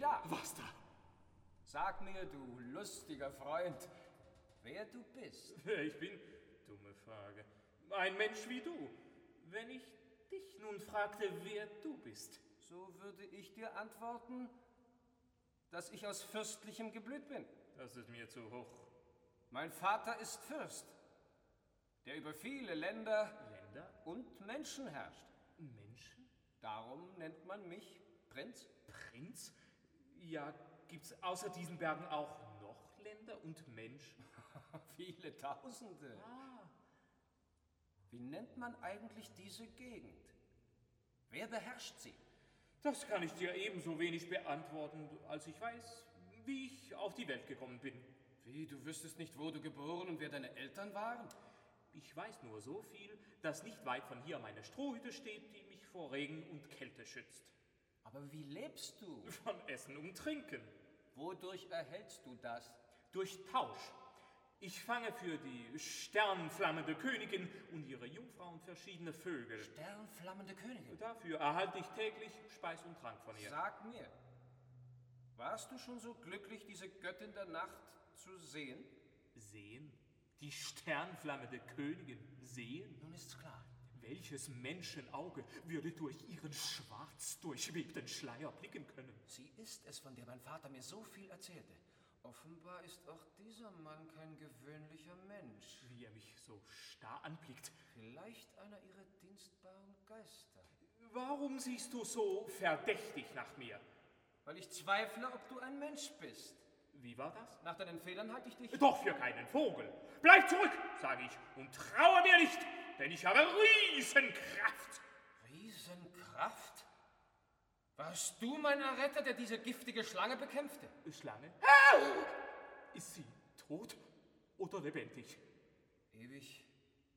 Fehler. Was da? Sag mir, du lustiger Freund, wer du bist. Wer ich bin? Dumme Frage. Ein Mensch wie du. Wenn ich dich nun fragte, wer du bist. So würde ich dir antworten, dass ich aus fürstlichem Geblüt bin. Das ist mir zu hoch. Mein Vater ist Fürst, der über viele Länder und Menschen herrscht. Menschen? Darum nennt man mich Prinz. Prinz? Ja, gibt's außer diesen Bergen auch noch Länder und Menschen? Viele Tausende. Wie nennt man eigentlich diese Gegend? Wer beherrscht sie? Das kann ich dir ebenso wenig beantworten, als ich weiß, wie ich auf die Welt gekommen bin. Wie, du wüsstest nicht, wo du geboren und wer deine Eltern waren? Ich weiß nur so viel, dass nicht weit von hier meine Strohhütte steht, die mich vor Regen und Kälte schützt. Aber wie lebst du? Von Essen und Trinken. Wodurch erhältst du das? Durch Tausch. Ich fange für die sternflammende Königin und ihre Jungfrauen verschiedene Vögel. Sternflammende Königin? Dafür erhalte ich täglich Speis und Trank von ihr. Sag mir, warst du schon so glücklich, diese Göttin der Nacht zu sehen? Sehen? Die sternflammende Königin sehen? Nun ist's klar. Welches Menschenauge würde durch ihren schwarz durchwebten Schleier blicken können? Sie ist es, von der mein Vater mir so viel erzählte. Offenbar ist auch dieser Mann kein gewöhnlicher Mensch. Wie er mich so starr anblickt. Vielleicht einer ihrer dienstbaren Geister. Warum siehst du so verdächtig nach mir? Weil ich zweifle, ob du ein Mensch bist. Wie war das? Nach deinen Fehlern halte ich dich... Doch für keinen Vogel. Bleib zurück, sage ich, und traue mir nicht, denn ich habe Riesenkraft. Riesenkraft? Warst du mein Erretter, der diese giftige Schlange bekämpfte? Schlange? Ist sie tot oder lebendig? Ewig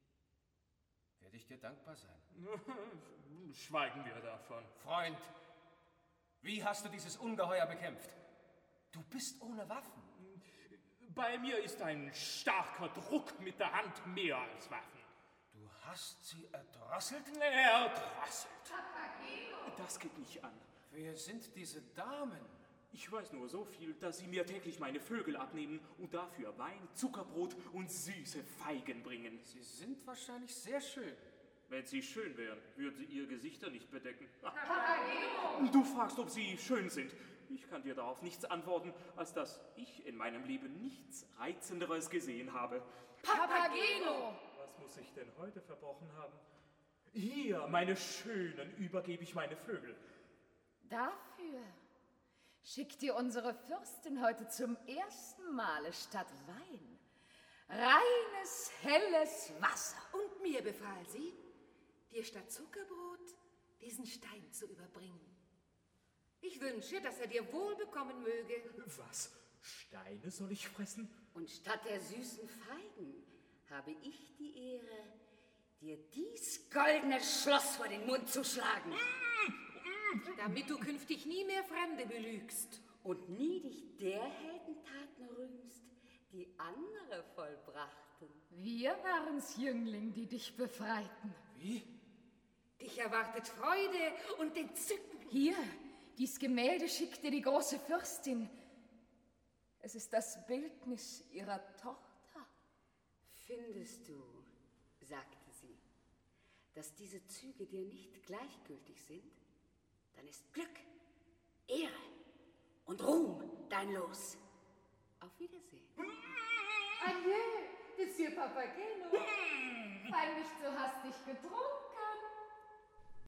werde ich dir dankbar sein. Schweigen wir davon. Freund, wie hast du dieses Ungeheuer bekämpft? Du bist ohne Waffen. Bei mir ist ein starker Druck mit der Hand mehr als Waffen. Du hast sie erdrosselt? Erdrosselt. Das geht mich an. Wer sind diese Damen? Ich weiß nur so viel, dass sie mir täglich meine Vögel abnehmen und dafür Wein, Zuckerbrot und süße Feigen bringen. Sie sind wahrscheinlich sehr schön. Wenn sie schön wären, würden sie ihr Gesichter nicht bedecken. Du fragst, ob sie schön sind. Ich kann dir darauf nichts antworten, als dass ich in meinem Leben nichts Reizenderes gesehen habe. Papageno! Was muss ich denn heute verbrochen haben? Hier, meine Schönen, übergebe ich meine Vögel. Dafür schickt dir unsere Fürstin heute zum ersten Male statt Wein reines, helles Wasser. Und mir befahl sie, dir statt Zuckerbrot diesen Stein zu überbringen. Ich wünsche, dass er dir wohl bekommen möge. Was? Steine soll ich fressen? Und statt der süßen Feigen habe ich die Ehre, dir dies goldene Schloss vor den Mund zu schlagen. Damit du künftig nie mehr Fremde belügst. Und nie dich der Heldentaten rühmst, die andere vollbrachten. Wir waren's, Jüngling, die dich befreiten. Wie? Dich erwartet Freude und Entzücken. Hier, dies Gemälde schickte die große Fürstin. Es ist das Bildnis ihrer Tochter. Findest du, sagte sie, dass diese Züge dir nicht gleichgültig sind? Dann ist Glück, Ehre und Ruhm dein Los. Auf Wiedersehen. Adieu, Monsieur Papageno. Weil nicht so hastig getrunken.